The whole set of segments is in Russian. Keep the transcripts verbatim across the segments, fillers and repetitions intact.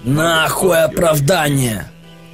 Нахуй оправдание.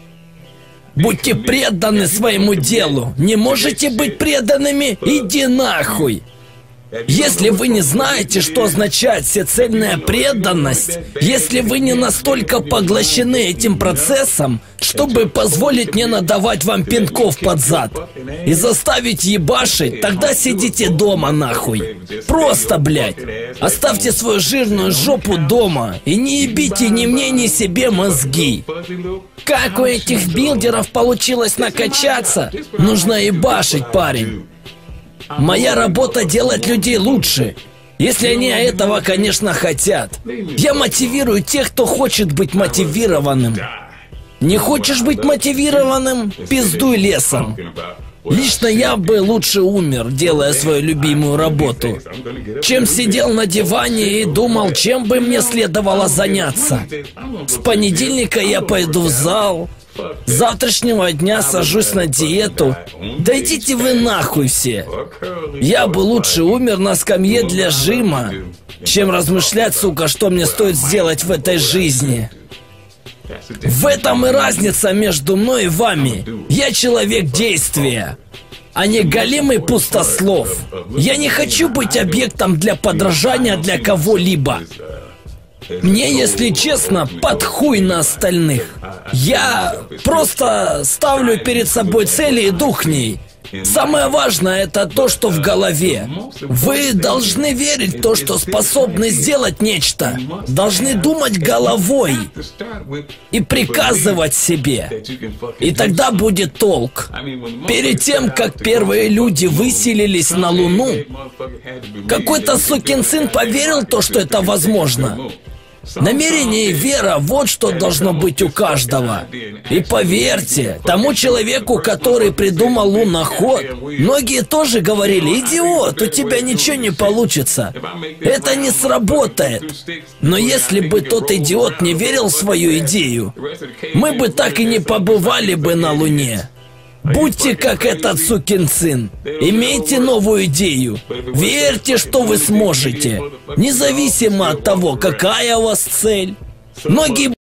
Будьте преданы своему делу. Не можете быть преданными? Иди нахуй. Если вы не знаете, что означает всецельная преданность, если вы не настолько поглощены этим процессом, чтобы позволить мне надавать вам пинков под зад и заставить ебашить, тогда сидите дома нахуй. Просто, блядь. Оставьте свою жирную жопу дома и не ебите ни мне, ни себе мозги. Как у этих билдеров получилось накачаться? Нужно ебашить, парень. Моя работа делать людей лучше, если они этого, конечно, хотят. Я мотивирую тех, кто хочет быть мотивированным. Не хочешь быть мотивированным? Пиздуй лесом. Лично я бы лучше умер, делая свою любимую работу, чем сидел на диване и думал, чем бы мне следовало заняться. С понедельника я пойду в зал. С завтрашнего дня сажусь на диету. Да идите вы нахуй все. Я бы лучше умер на скамье для жима, чем размышлять, сука, что мне стоит сделать в этой жизни. В этом и разница между мной и вами. Я человек действия, а не голимый пустослов. Я не хочу быть объектом для подражания для кого-либо. Мне, если честно, под хуй на остальных. Я просто ставлю перед собой цели и иду к ней. Самое важное — это то, что в голове. Вы должны верить в то, что способны сделать нечто. Должны думать головой и приказывать себе. И тогда будет толк. Перед тем, как первые люди выселились на Луну, какой-то сукин сын поверил в то, что это возможно. Намерение и вера — вот что должно быть у каждого. И поверьте, тому человеку, который придумал луноход, многие тоже говорили: идиот, у тебя ничего не получится. Это не сработает. Но если бы тот идиот не верил в свою идею, мы бы так и не побывали бы на Луне. Будьте как этот сукин сын. Имейте новую идею. Верьте, что вы сможете. Независимо от того, какая у вас цель. Многие